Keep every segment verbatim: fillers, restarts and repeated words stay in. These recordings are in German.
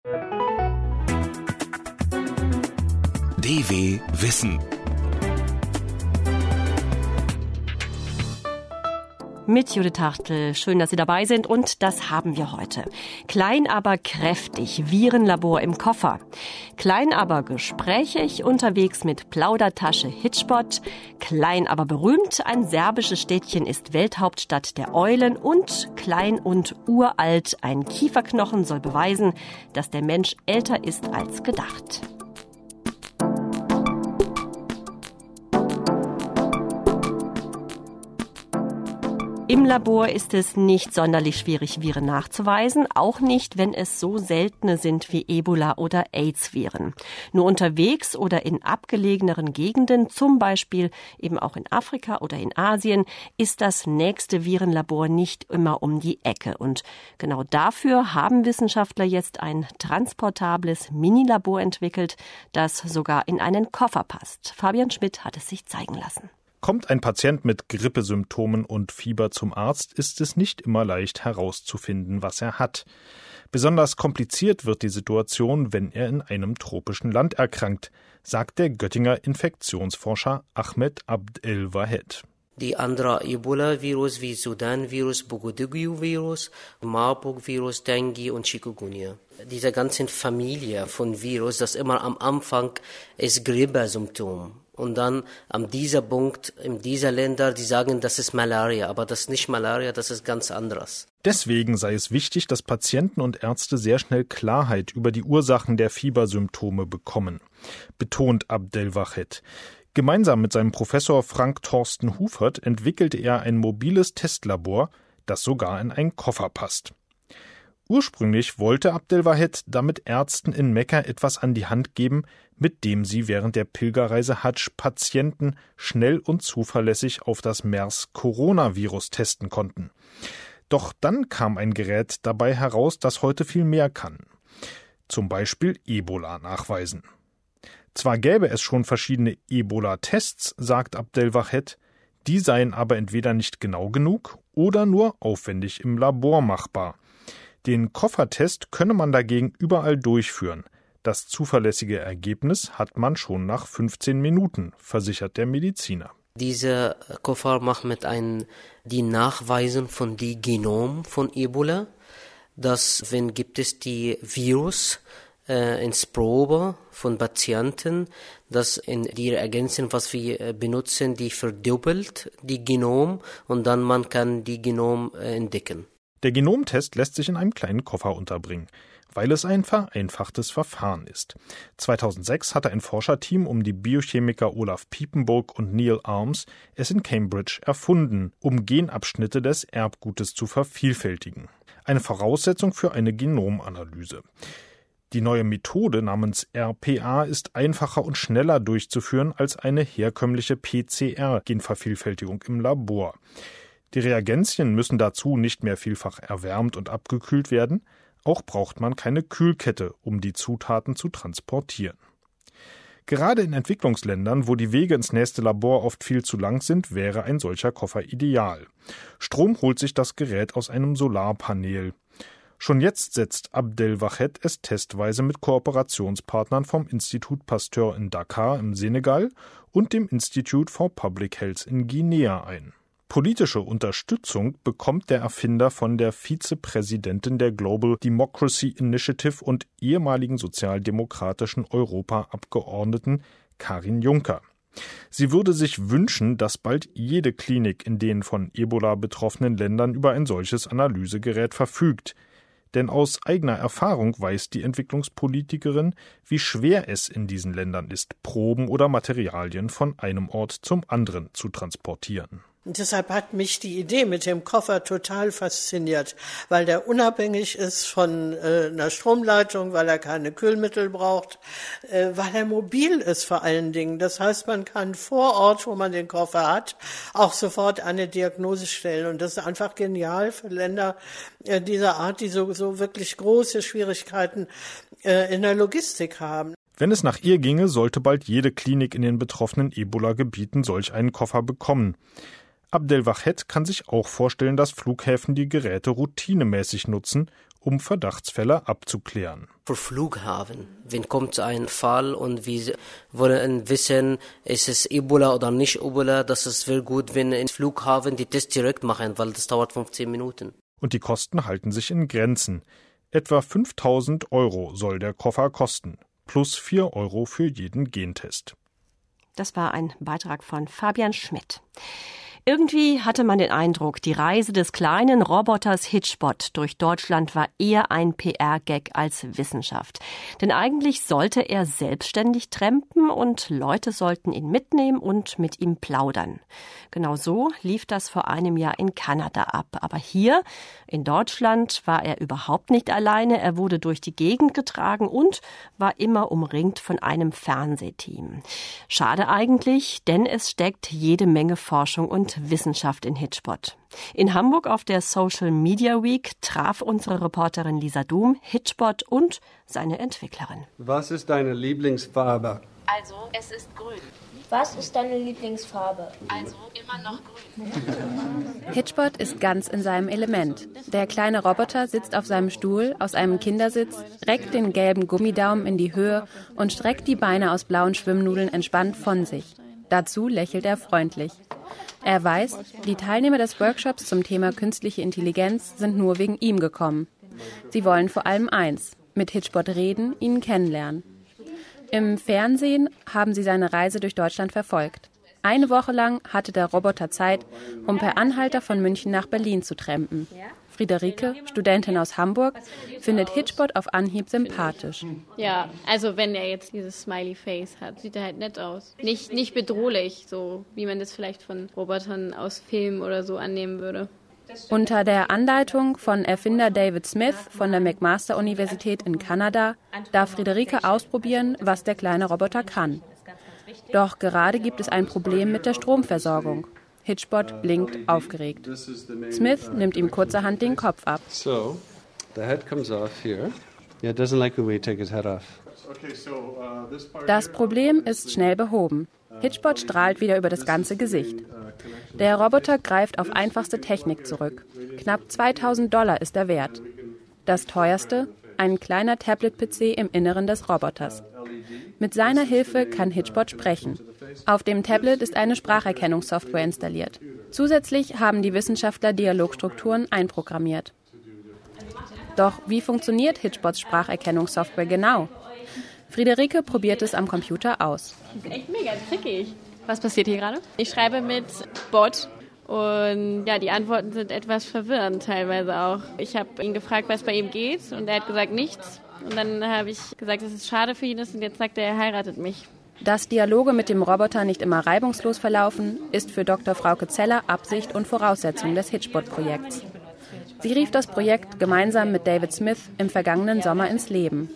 D W Wissen. Mit Judith Hartl. Schön, dass Sie dabei sind. Und das haben wir heute. Klein, aber kräftig. Virenlabor im Koffer. Klein, aber gesprächig. Unterwegs mit Plaudertasche Hitchpot. Klein, aber berühmt. Ein serbisches Städtchen ist Welthauptstadt der Eulen. Und klein und uralt. Ein Kieferknochen soll beweisen, dass der Mensch älter ist als gedacht. Im Labor ist es nicht sonderlich schwierig, Viren nachzuweisen, auch nicht, wenn es so seltene sind wie Ebola- oder AIDS-Viren. Nur unterwegs oder in abgelegeneren Gegenden, zum Beispiel eben auch in Afrika oder in Asien, ist das nächste Virenlabor nicht immer um die Ecke. Und genau dafür haben Wissenschaftler jetzt ein transportables Minilabor entwickelt, das sogar in einen Koffer passt. Fabian Schmidt hat es sich zeigen lassen. Kommt ein Patient mit Grippesymptomen und Fieber zum Arzt, ist es nicht immer leicht herauszufinden, was er hat. Besonders kompliziert wird die Situation, wenn er in einem tropischen Land erkrankt, sagt der Göttinger Infektionsforscher Ahmed Abd el-Wahed. Die anderen Ebola-Virus wie Sudan-Virus, Bugudugyu-Virus, Marburg-Virus, Dengue und Chikungunya. Diese ganze Familie von Virus, das immer am Anfang ist Grippesymptom. Und dann an dieser Punkt, in dieser Länder, die sagen, das ist Malaria. Aber das ist nicht Malaria, das ist ganz anderes. Deswegen sei es wichtig, dass Patienten und Ärzte sehr schnell Klarheit über die Ursachen der Fiebersymptome bekommen, betont Abd el-Wahed. Gemeinsam mit seinem Professor Frank Thorsten Hufert entwickelte er ein mobiles Testlabor, das sogar in einen Koffer passt. Ursprünglich wollte Abd el-Wahed damit Ärzten in Mekka etwas an die Hand geben, mit dem sie während der Pilgerreise Hadsch Patienten schnell und zuverlässig auf das MERS-Coronavirus testen konnten. Doch dann kam ein Gerät dabei heraus, das heute viel mehr kann. Zum Beispiel Ebola nachweisen. Zwar gäbe es schon verschiedene Ebola-Tests, sagt Abd el-Wahed, die seien aber entweder nicht genau genug oder nur aufwendig im Labor machbar. Den Koffertest könne man dagegen überall durchführen. Das zuverlässige Ergebnis hat man schon nach fünfzehn Minuten, versichert der Mediziner. Dieser Koffer macht mit ein, die Nachweisen von die Genom von Ebola, dass wenn gibt es die Virus äh, ins Probe von Patienten, dass in die Reagenzen, was wir äh, benutzen, die verdoppelt die Genom und dann man kann die Genom äh, entdecken. Der Genomtest lässt sich in einem kleinen Koffer unterbringen, weil es ein vereinfachtes Verfahren ist. zweitausendsechs hatte ein Forscherteam um die Biochemiker Olaf Piepenburg und Neil Arms es in Cambridge erfunden, um Genabschnitte des Erbgutes zu vervielfältigen. Eine Voraussetzung für eine Genomanalyse. Die neue Methode namens R P A ist einfacher und schneller durchzuführen als eine herkömmliche P C R-Genvervielfältigung im Labor. Die Reagenzien müssen dazu nicht mehr vielfach erwärmt und abgekühlt werden. Auch braucht man keine Kühlkette, um die Zutaten zu transportieren. Gerade in Entwicklungsländern, wo die Wege ins nächste Labor oft viel zu lang sind, wäre ein solcher Koffer ideal. Strom holt sich das Gerät aus einem Solarpanel. Schon jetzt setzt Abd el-Wahed es testweise mit Kooperationspartnern vom Institut Pasteur in Dakar im Senegal und dem Institute for Public Health in Guinea ein. Politische Unterstützung bekommt der Erfinder von der Vizepräsidentin der Global Democracy Initiative und ehemaligen sozialdemokratischen Europaabgeordneten Karin Juncker. Sie würde sich wünschen, dass bald jede Klinik in den von Ebola betroffenen Ländern über ein solches Analysegerät verfügt. Denn aus eigener Erfahrung weiß die Entwicklungspolitikerin, wie schwer es in diesen Ländern ist, Proben oder Materialien von einem Ort zum anderen zu transportieren. Und deshalb hat mich die Idee mit dem Koffer total fasziniert, weil der unabhängig ist von äh, einer Stromleitung, weil er keine Kühlmittel braucht, äh, weil er mobil ist vor allen Dingen. Das heißt, man kann vor Ort, wo man den Koffer hat, auch sofort eine Diagnose stellen. Und das ist einfach genial für Länder äh, dieser Art, die so, so wirklich große Schwierigkeiten äh, in der Logistik haben. Wenn es nach ihr ginge, sollte bald jede Klinik in den betroffenen Ebola-Gebieten solch einen Koffer bekommen. Abdelwahed kann sich auch vorstellen, dass Flughäfen die Geräte routinemäßig nutzen, um Verdachtsfälle abzuklären. Für Flughafen, wenn kommt ein Fall und wir wollen wissen, ist es Ebola oder nicht Ebola, das ist sehr gut, wenn im Flughafen die Tests direkt machen, weil das dauert fünfzehn Minuten. Und die Kosten halten sich in Grenzen. Etwa fünftausend Euro soll der Koffer kosten, plus vier Euro für jeden Gentest. Das war ein Beitrag von Fabian Schmidt. Irgendwie hatte man den Eindruck, die Reise des kleinen Roboters Hitchbot durch Deutschland war eher ein P R-Gag als Wissenschaft. Denn eigentlich sollte er selbstständig trampen und Leute sollten ihn mitnehmen und mit ihm plaudern. Genau so lief das vor einem Jahr in Kanada ab. Aber hier in Deutschland war er überhaupt nicht alleine. Er wurde durch die Gegend getragen und war immer umringt von einem Fernsehteam. Schade eigentlich, denn es steckt jede Menge Forschung und Wissenschaft in Hitchbot. In Hamburg auf der Social Media Week traf unsere Reporterin Lisa Doom Hitchbot und seine Entwicklerin. Was ist deine Lieblingsfarbe? Also, es ist grün. Was ist deine Lieblingsfarbe? Also, immer noch grün. Hitchbot ist ganz in seinem Element. Der kleine Roboter sitzt auf seinem Stuhl aus einem Kindersitz, reckt den gelben Gummidaumen in die Höhe und streckt die Beine aus blauen Schwimmnudeln entspannt von sich. Dazu lächelt er freundlich. Er weiß, die Teilnehmer des Workshops zum Thema künstliche Intelligenz sind nur wegen ihm gekommen. Sie wollen vor allem eins, mit Hitchbot reden, ihn kennenlernen. Im Fernsehen haben sie seine Reise durch Deutschland verfolgt. Eine Woche lang hatte der Roboter Zeit, um per Anhalter von München nach Berlin zu trampen. Friederike, Studentin aus Hamburg, findet Hitchbot auf Anhieb sympathisch. Ja, also wenn er jetzt dieses Smiley-Face hat, sieht er halt nett aus. Nicht, nicht bedrohlich, so wie man das vielleicht von Robotern aus Filmen oder so annehmen würde. Unter der Anleitung von Erfinder David Smith von der McMaster-Universität in Kanada darf Friederike ausprobieren, was der kleine Roboter kann. Doch gerade gibt es ein Problem mit der Stromversorgung. Hitchbot blinkt aufgeregt. Smith nimmt ihm kurzerhand den Kopf ab. So, the head comes off here. Yeah, it doesn't like when we take his head off. Das Problem ist schnell behoben. Hitchbot strahlt wieder über das ganze Gesicht. Der Roboter greift auf einfachste Technik zurück. Knapp zweitausend Dollar ist der Wert. Das teuerste? Ein kleiner Tablet-P C im Inneren des Roboters. Mit seiner Hilfe kann Hitchbot sprechen. Auf dem Tablet ist eine Spracherkennungssoftware installiert. Zusätzlich haben die Wissenschaftler Dialogstrukturen einprogrammiert. Doch wie funktioniert Hitchbots Spracherkennungssoftware genau? Friederike probiert es am Computer aus. Das ist echt mega trickig. Was passiert hier gerade? Ich schreibe mit Bot und ja, die Antworten sind etwas verwirrend teilweise auch. Ich habe ihn gefragt, was bei ihm geht und er hat gesagt nichts. Und dann habe ich gesagt, dass es schade für ihn ist und jetzt sagt er, er heiratet mich. Dass Dialoge mit dem Roboter nicht immer reibungslos verlaufen, ist für Doktor Frauke Zeller Absicht und Voraussetzung des Hitchbot-Projekts. Sie rief das Projekt gemeinsam mit David Smith im vergangenen Sommer ins Leben.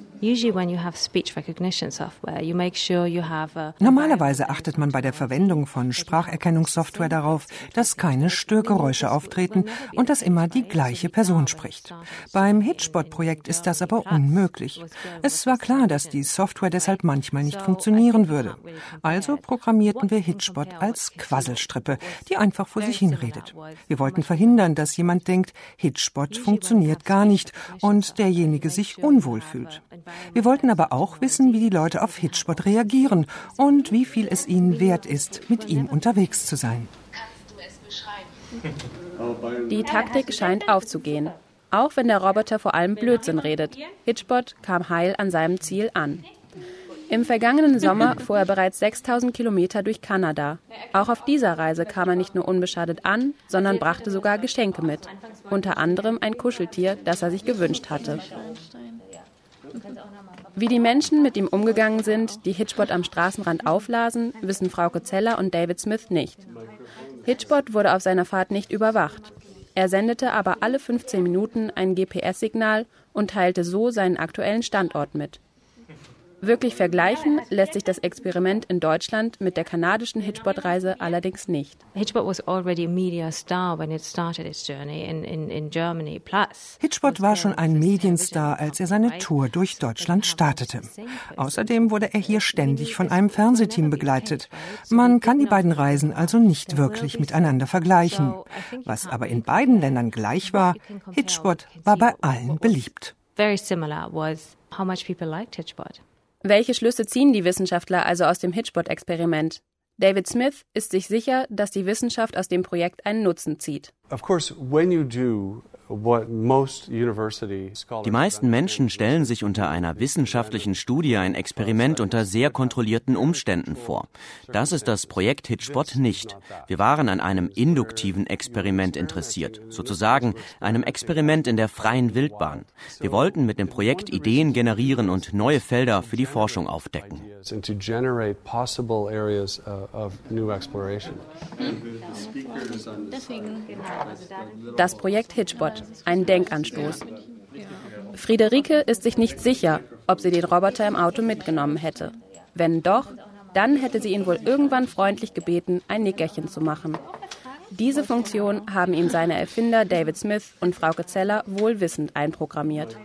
Normalerweise achtet man bei der Verwendung von Spracherkennungssoftware darauf, dass keine Störgeräusche auftreten und dass immer die gleiche Person spricht. Beim Hitchbot-Projekt ist das aber unmöglich. Es war klar, dass die Software deshalb manchmal nicht funktionieren würde. Also programmierten wir Hitchbot als Quasselstrippe, die einfach vor sich hinredet. Wir wollten verhindern, dass jemand denkt, Hitchbot funktioniert gar nicht und derjenige sich unwohl fühlt. Wir wollten aber auch wissen, wie die Leute auf Hitchbot reagieren und wie viel es ihnen wert ist, mit ihm unterwegs zu sein. Die Taktik scheint aufzugehen. Auch wenn der Roboter vor allem Blödsinn redet. Hitchbot kam heil an seinem Ziel an. Im vergangenen Sommer fuhr er bereits sechstausend Kilometer durch Kanada. Auch auf dieser Reise kam er nicht nur unbeschadet an, sondern brachte sogar Geschenke mit. Unter anderem ein Kuscheltier, das er sich gewünscht hatte. Wie die Menschen mit ihm umgegangen sind, die Hitchbot am Straßenrand auflasen, wissen Frauke Zeller und David Smith nicht. Hitchbot wurde auf seiner Fahrt nicht überwacht. Er sendete aber alle fünfzehn Minuten ein G P S-Signal und teilte so seinen aktuellen Standort mit. Wirklich vergleichen lässt sich das Experiment in Deutschland mit der kanadischen Hitchbot-Reise allerdings nicht. Hitchbot was already a media star when it started its journey in, in, in Germany. Plus, Hitchbot war schon ein Medienstar, als er seine Tour durch Deutschland startete. Außerdem wurde er hier ständig von einem Fernsehteam begleitet. Man kann die beiden Reisen also nicht wirklich miteinander vergleichen. Was aber in beiden Ländern gleich war, Hitchbot war bei allen beliebt. Very similar was how much people liked Hitchbot. Welche Schlüsse ziehen die Wissenschaftler also aus dem Hitchbot-Experiment? David Smith ist sich sicher, dass die Wissenschaft aus dem Projekt einen Nutzen zieht. Of course, when you do what most university scholars Die meisten Menschen stellen sich unter einer wissenschaftlichen Studie ein Experiment unter sehr kontrollierten Umständen vor. Das ist das Projekt Hitchbot nicht. Wir waren an einem induktiven Experiment interessiert, sozusagen einem Experiment in der freien Wildbahn. Wir wollten mit dem Projekt Ideen generieren und neue Felder für die Forschung aufdecken. Das Projekt Hitchbot, ein Denkanstoß. Friederike ist sich nicht sicher, ob sie den Roboter im Auto mitgenommen hätte. Wenn doch, dann hätte sie ihn wohl irgendwann freundlich gebeten, ein Nickerchen zu machen. Diese Funktion haben ihm seine Erfinder David Smith und Frauke Zeller wohlwissend einprogrammiert.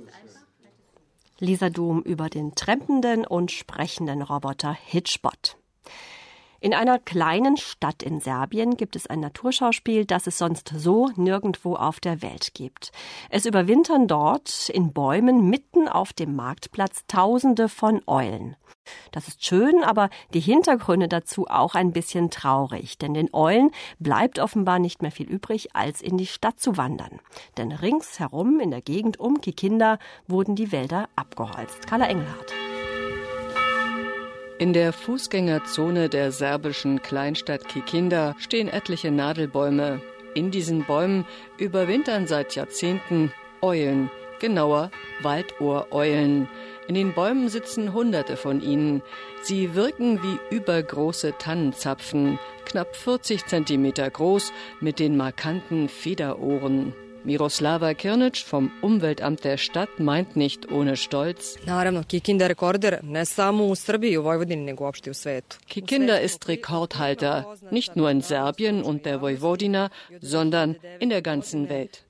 Lisa Dom über den trampenden und sprechenden Roboter Hitchbot. In einer kleinen Stadt in Serbien gibt es ein Naturschauspiel, das es sonst so nirgendwo auf der Welt gibt. Es überwintern dort in Bäumen mitten auf dem Marktplatz Tausende von Eulen. Das ist schön, aber die Hintergründe dazu auch ein bisschen traurig, denn den Eulen bleibt offenbar nicht mehr viel übrig, als in die Stadt zu wandern. Denn ringsherum in der Gegend um Kikinda wurden die Wälder abgeholzt. Carla Engelhardt. In der Fußgängerzone der serbischen Kleinstadt Kikinda stehen etliche Nadelbäume. In diesen Bäumen überwintern seit Jahrzehnten Eulen, genauer Waldohreulen. In den Bäumen sitzen Hunderte von ihnen. Sie wirken wie übergroße Tannenzapfen, knapp vierzig Zentimeter groß, mit den markanten Federohren. Miroslava Kirnic vom Umweltamt der Stadt meint nicht ohne Stolz: Kikinda ist Rekordhalter, nicht nur in Serbien und der Vojvodina, sondern in der ganzen Welt.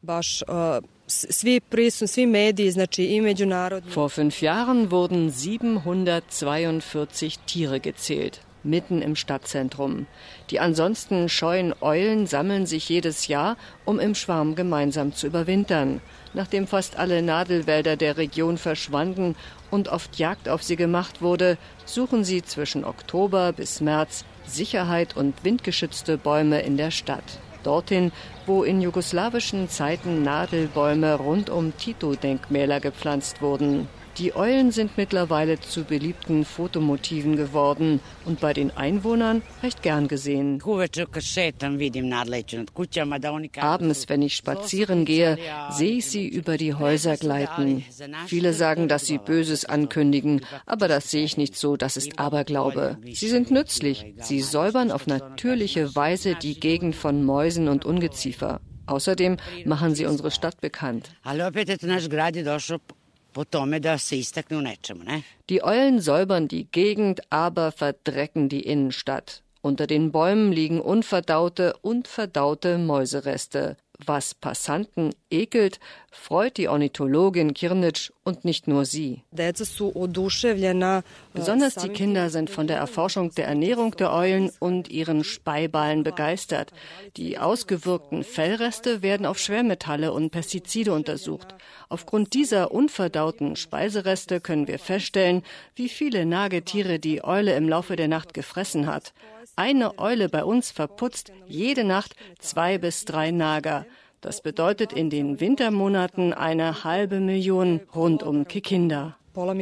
Vor fünf Jahren wurden siebenhundertzweiundvierzig Tiere gezählt, mitten im Stadtzentrum. Die ansonsten scheuen Eulen sammeln sich jedes Jahr, um im Schwarm gemeinsam zu überwintern. Nachdem fast alle Nadelwälder der Region verschwanden und oft Jagd auf sie gemacht wurde, suchen sie zwischen Oktober bis März Sicherheit und windgeschützte Bäume in der Stadt. Dorthin, wo in jugoslawischen Zeiten Nadelbäume rund um Tito-Denkmäler gepflanzt wurden. Die Eulen sind mittlerweile zu beliebten Fotomotiven geworden und bei den Einwohnern recht gern gesehen. Abends, wenn ich spazieren gehe, sehe ich sie über die Häuser gleiten. Viele sagen, dass sie Böses ankündigen, aber das sehe ich nicht so, das ist Aberglaube. Sie sind nützlich. Sie säubern auf natürliche Weise die Gegend von Mäusen und Ungeziefer. Außerdem machen sie unsere Stadt bekannt. Die Eulen säubern die Gegend, aber verdrecken die Innenstadt. Unter den Bäumen liegen unverdaute und verdaute Mäusereste. Was Passanten ekelt, freut die Ornithologin Kirnic und nicht nur sie. Besonders die Kinder sind von der Erforschung der Ernährung der Eulen und ihren Speiballen begeistert. Die ausgewirkten Fellreste werden auf Schwermetalle und Pestizide untersucht. Aufgrund dieser unverdauten Speisereste können wir feststellen, wie viele Nagetiere die Eule im Laufe der Nacht gefressen hat. Eine Eule bei uns verputzt jede Nacht zwei bis drei Nager. Das bedeutet in den Wintermonaten eine halbe Million rund um Kikinda.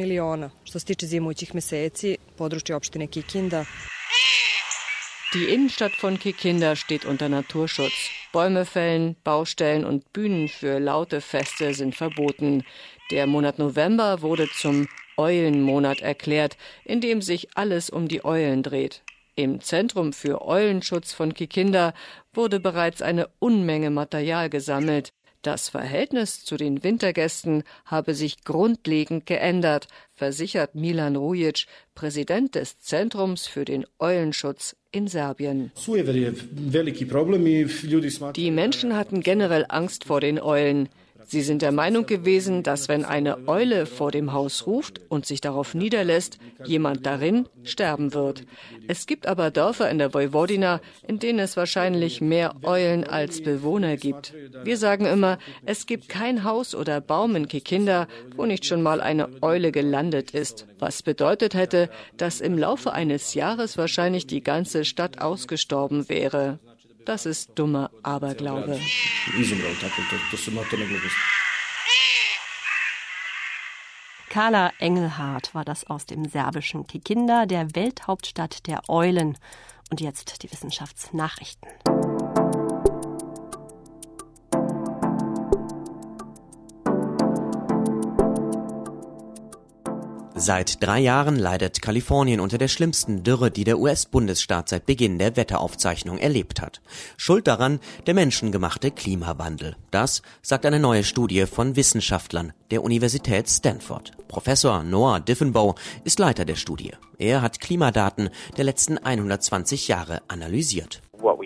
Die Innenstadt von Kikinda steht unter Naturschutz. Bäume fällen, Baustellen und Bühnen für laute Feste sind verboten. Der Monat November wurde zum Eulenmonat erklärt, in dem sich alles um die Eulen dreht. Im Zentrum für Eulenschutz von Kikinda wurde bereits eine Unmenge Material gesammelt. Das Verhältnis zu den Wintergästen habe sich grundlegend geändert, versichert Milan Rujic, Präsident des Zentrums für den Eulenschutz in Serbien. Die Menschen hatten generell Angst vor den Eulen. Sie sind der Meinung gewesen, dass wenn eine Eule vor dem Haus ruft und sich darauf niederlässt, jemand darin sterben wird. Es gibt aber Dörfer in der Vojvodina, in denen es wahrscheinlich mehr Eulen als Bewohner gibt. Wir sagen immer, es gibt kein Haus oder Baum in Kikinda, wo nicht schon mal eine Eule gelandet ist. Was bedeutet hätte, dass im Laufe eines Jahres wahrscheinlich die ganze Stadt ausgestorben wäre. Das ist dummer Aberglaube. Carla Engelhardt war das aus dem serbischen Kikinda, der Welthauptstadt der Eulen. Und jetzt die Wissenschaftsnachrichten. Seit drei Jahren leidet Kalifornien unter der schlimmsten Dürre, die der U S-Bundesstaat seit Beginn der Wetteraufzeichnung erlebt hat. Schuld daran der menschengemachte Klimawandel. Das sagt eine neue Studie von Wissenschaftlern der Universität Stanford. Professor Noah Diffenbaugh ist Leiter der Studie. Er hat Klimadaten der letzten hundertzwanzig Jahre analysiert.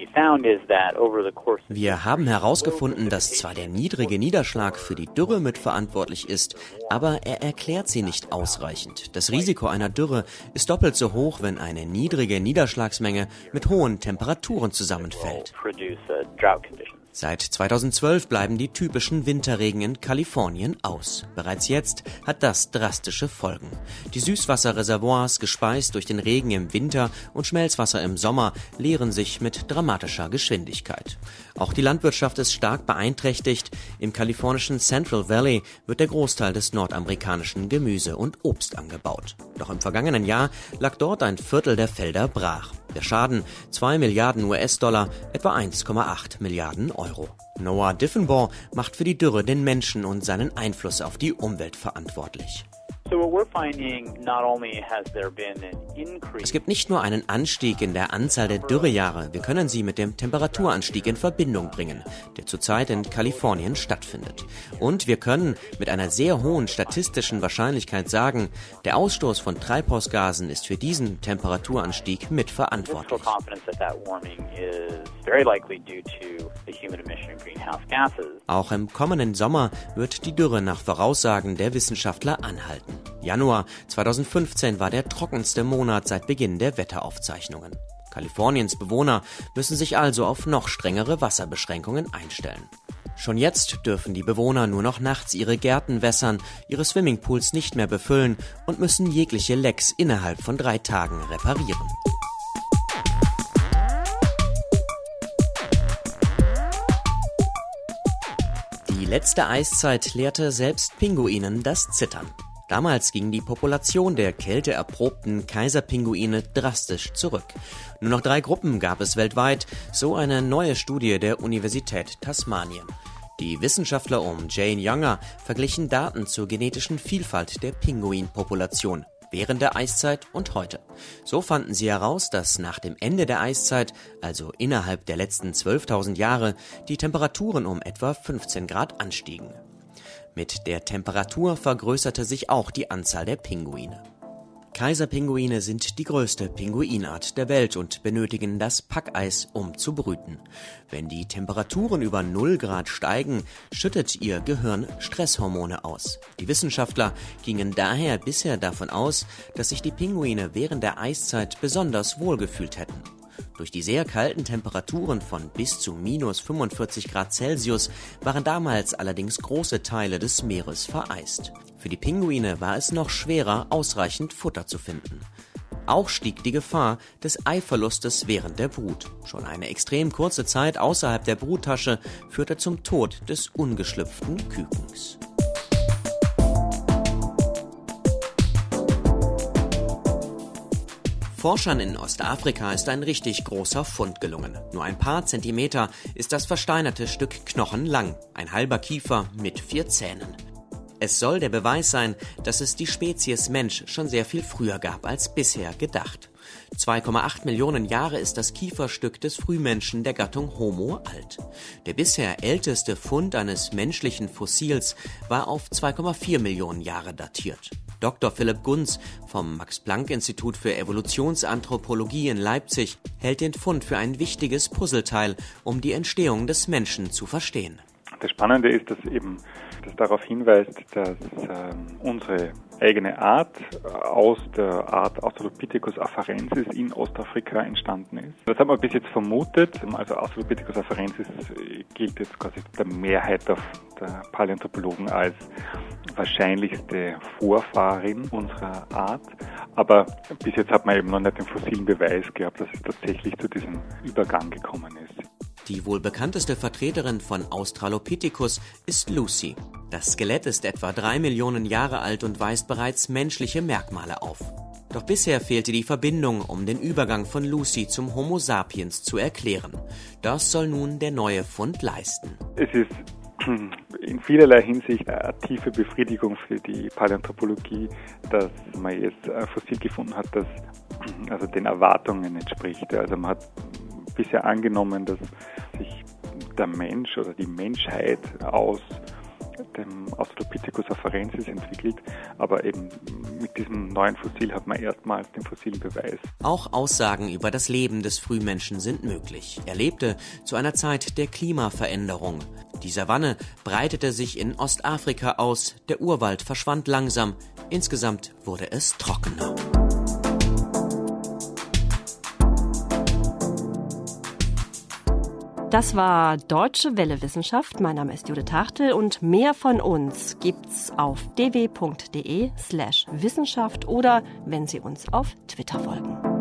Wir haben herausgefunden, dass zwar der niedrige Niederschlag für die Dürre mitverantwortlich ist, aber er erklärt sie nicht ausreichend. Das Risiko einer Dürre ist doppelt so hoch, wenn eine niedrige Niederschlagsmenge mit hohen Temperaturen zusammenfällt. Seit zweitausendzwölf bleiben die typischen Winterregen in Kalifornien aus. Bereits jetzt hat das drastische Folgen. Die Süßwasserreservoirs, gespeist durch den Regen im Winter und Schmelzwasser im Sommer, leeren sich mit dramatischer Geschwindigkeit. Auch die Landwirtschaft ist stark beeinträchtigt. Im kalifornischen Central Valley wird der Großteil des nordamerikanischen Gemüse und Obst angebaut. Doch im vergangenen Jahr lag dort ein Viertel der Felder brach. Der Schaden zwei Milliarden U S-Dollar, etwa eins Komma acht Milliarden Euro. Noah Diffenbaugh macht für die Dürre den Menschen und seinen Einfluss auf die Umwelt verantwortlich. Es gibt nicht nur einen Anstieg in der Anzahl der Dürrejahre, wir können sie mit dem Temperaturanstieg in Verbindung bringen, der zurzeit in Kalifornien stattfindet. Und wir können mit einer sehr hohen statistischen Wahrscheinlichkeit sagen, der Ausstoß von Treibhausgasen ist für diesen Temperaturanstieg mitverantwortlich. Auch im kommenden Sommer wird die Dürre nach Voraussagen der Wissenschaftler anhalten. Januar zweitausendfünfzehn war der trockenste Monat seit Beginn der Wetteraufzeichnungen. Kaliforniens Bewohner müssen sich also auf noch strengere Wasserbeschränkungen einstellen. Schon jetzt dürfen die Bewohner nur noch nachts ihre Gärten wässern, ihre Swimmingpools nicht mehr befüllen und müssen jegliche Lecks innerhalb von drei Tagen reparieren. Die letzte Eiszeit lehrte selbst Pinguinen das Zittern. Damals ging die Population der kälteerprobten Kaiserpinguine drastisch zurück. Nur noch drei Gruppen gab es weltweit, so eine neue Studie der Universität Tasmanien. Die Wissenschaftler um Jane Younger verglichen Daten zur genetischen Vielfalt der Pinguinpopulation während der Eiszeit und heute. So fanden sie heraus, dass nach dem Ende der Eiszeit, also innerhalb der letzten zwölftausend Jahre, die Temperaturen um etwa fünfzehn Grad anstiegen. Mit der Temperatur vergrößerte sich auch die Anzahl der Pinguine. Kaiserpinguine sind die größte Pinguinart der Welt und benötigen das Packeis, um zu brüten. Wenn die Temperaturen über null Grad steigen, schüttet ihr Gehirn Stresshormone aus. Die Wissenschaftler gingen daher bisher davon aus, dass sich die Pinguine während der Eiszeit besonders wohlgefühlt hätten. Durch die sehr kalten Temperaturen von bis zu minus fünfundvierzig Grad Celsius waren damals allerdings große Teile des Meeres vereist. Für die Pinguine war es noch schwerer, ausreichend Futter zu finden. Auch stieg die Gefahr des Eiverlustes während der Brut. Schon eine extrem kurze Zeit außerhalb der Bruttasche führte zum Tod des ungeschlüpften Kükens. Forschern in Ostafrika ist ein richtig großer Fund gelungen. Nur ein paar Zentimeter ist das versteinerte Stück Knochen lang, ein halber Kiefer mit vier Zähnen. Es soll der Beweis sein, dass es die Spezies Mensch schon sehr viel früher gab als bisher gedacht. zwei Komma acht Millionen Jahre ist das Kieferstück des Frühmenschen der Gattung Homo alt. Der bisher älteste Fund eines menschlichen Fossils war auf zwei Komma vier Millionen Jahre datiert. Doktor Philipp Gunz vom Max-Planck-Institut für Evolutionsanthropologie in Leipzig hält den Fund für ein wichtiges Puzzleteil, um die Entstehung des Menschen zu verstehen. Das Spannende ist, dass eben das darauf hinweist, dass ähm, unsere eigene Art aus der Art Australopithecus afarensis in Ostafrika entstanden ist. Das hat man bis jetzt vermutet. Also Australopithecus afarensis gilt jetzt quasi der Mehrheit der, der Paläoanthropologen als wahrscheinlichste Vorfahrin unserer Art. Aber bis jetzt hat man eben noch nicht den fossilen Beweis gehabt, dass es tatsächlich zu diesem Übergang gekommen ist. Die wohl bekannteste Vertreterin von Australopithecus ist Lucy. Das Skelett ist etwa drei Millionen Jahre alt und weist bereits menschliche Merkmale auf. Doch bisher fehlte die Verbindung, um den Übergang von Lucy zum Homo sapiens zu erklären. Das soll nun der neue Fund leisten. Es ist in vielerlei Hinsicht eine tiefe Befriedigung für die Paläoanthropologie, dass man jetzt ein Fossil gefunden hat, das also den Erwartungen entspricht. Also man hat bisher angenommen, dass sich der Mensch oder die Menschheit aus dem Australopithecus afarensis entwickelt, aber eben mit diesem neuen Fossil hat man erstmals den fossilen Beweis. Auch Aussagen über das Leben des Frühmenschen sind möglich. Er lebte zu einer Zeit der Klimaveränderung. Die Savanne breitete sich in Ostafrika aus, der Urwald verschwand langsam, insgesamt wurde es trockener. Das war Deutsche Welle Wissenschaft. Mein Name ist Judith Hartl und mehr von uns gibt's auf d w punkt d e slash Wissenschaft oder wenn Sie uns auf Twitter folgen.